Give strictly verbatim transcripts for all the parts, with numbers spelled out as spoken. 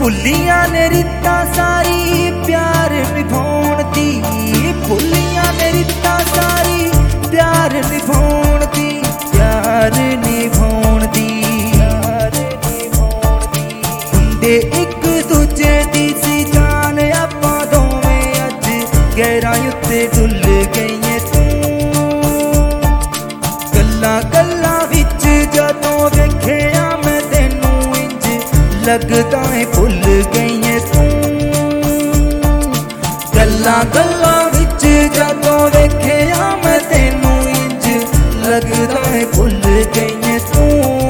भुलिया ने रिता सारी प्यार निभाउण दी, भुलिया ने रिता सारी प्यार निभाउण दी, प्यार निभाउण दी। हुंदे एक दूजे दी सी जान आपां दोवें अज गहराई उत्ते डुल गईए तू। गल्लां गल्लां विच जदों वेखिया मैं तैनू इंज लगदा है भुल गईए तू। गल्लां गल्लां विच जदों वेखिया मैं तैनू इंज लगदा है भुल गईए तू।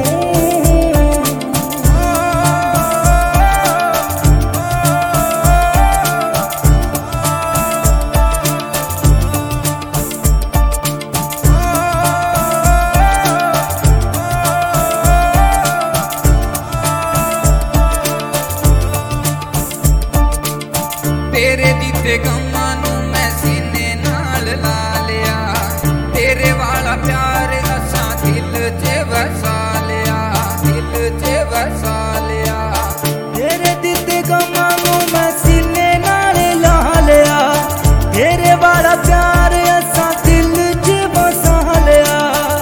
तेरे दिते गम्मां नू मैं सीने नाल ला लिया, तेरे वाला प्यार असां दिल च वसा लिया, दिल च वसा लिया। तेरे दिते गम्मां नू मैं सीने नाल ला लिया, तेरे वाला प्यार असां दिल च वसा लिया,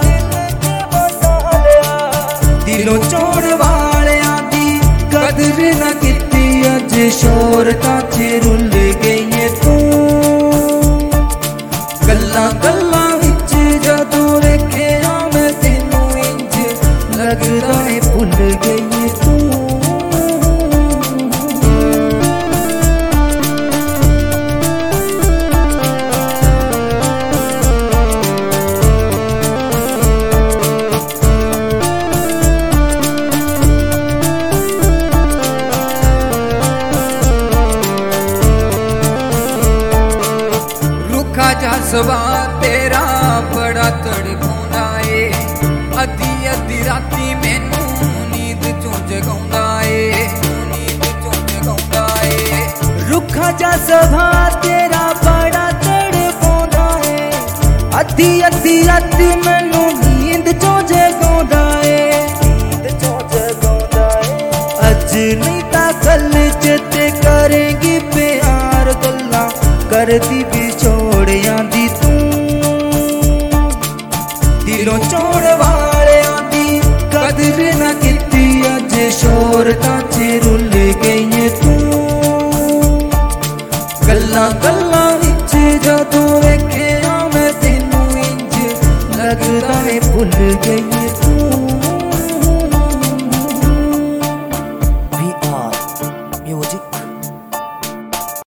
दिलों चोड़ वालियां दी कदर ना कीती अज शोहरतां च रुल गईए तू। गल्लां गल्लां विच जदों वेखिया मैं तैनू इंज लगदा है भुल गईए तू। जा सवा तेरा बड़ा तड़पाउंदा ए, अद्धी अद्धी राती मैनू नींद चों जगाउंदा ए, नींद चों जगाउंदा ए। रुखा जा सवा तेरा बड़ा तड़पाउंदा ए, अद्धी अद्धी राती मैनू नींद चों जगाउंदा ए, नींद चों जगाउंदा ए। अज नहीं तां कल चेते करेंगी प्यार गल्लां करदी विछोड़ियां दी तू। दिलों चोड़ वालियां दी कदर ना कीती अज शोहरतां च रुल गईए तू। गल्लां गल्लां विच जदों वेखिया मैं तैनू इंज लगदा है भुल गईए तू।